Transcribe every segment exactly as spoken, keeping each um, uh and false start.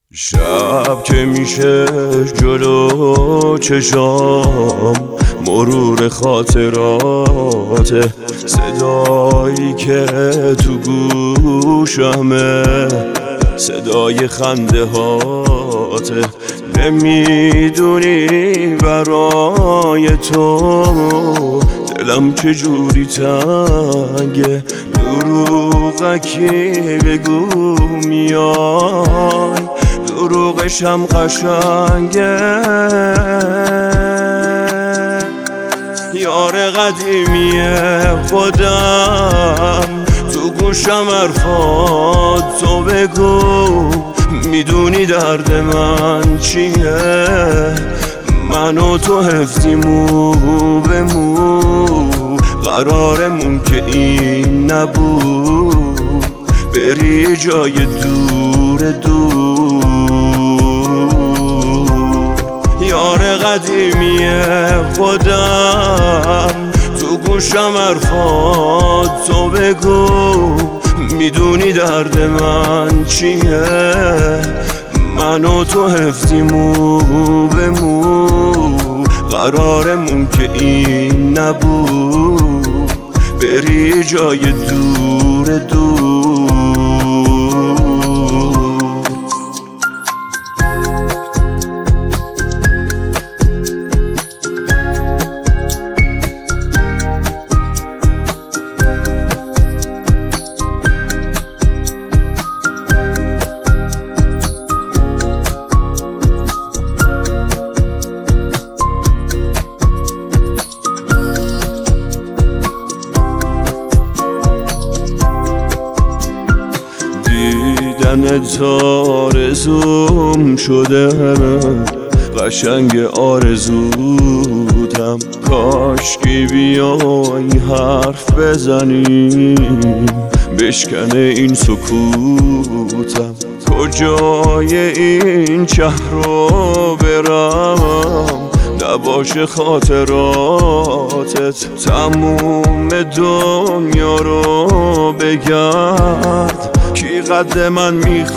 شب که میشه جلو چشام مرور خاطرات، صدایی که تو گوشمه صدای خنده هاته. نمیدونی برای تو دلم چجوری تنگه، دروغکی بگو میای، دروغشم قشنگه. یار قدیمی خودم تو گوشم حرفات تو بگو، میدونی درد من چیه؟ من و تو حفظیمو به مو، قرارمون که این نبود بری جای دور دور. یار قدیمی خودم تو گوشم حرفات تو بگو، میدونی درد من چیه؟ من و تو حفظیمو به مو، قرارمون که این نبود بری جای دور دور. دیدنت آرزوم شده، قشنگ آرزودم. کاشکی بیای حرف بزنیم بشکنه این سکوتم. کجای این شهر رو برم نباشه خاطراتت، تموم دنیا رو بگرد کی قد من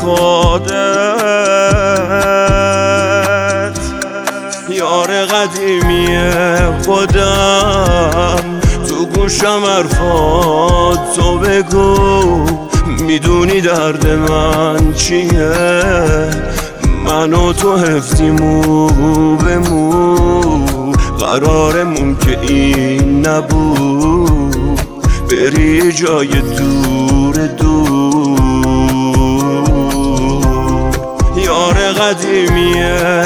میخوادت. یار قدیمی خودم تو گوشم حرفات تو بگو، میدونی درد من چیه؟ من و تو حفظیمو به مو، قرارمون که این نبود بری جای دور دور. یار قدیمی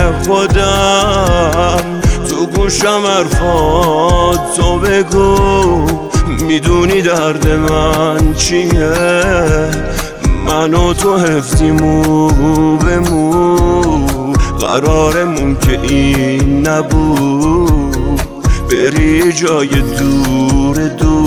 خودم تو گوشم حرفات تو بگو، میدونی درد من چیه؟ من و تو حفظیمو به مو، قرارمون که این نبود بری جای دور دور.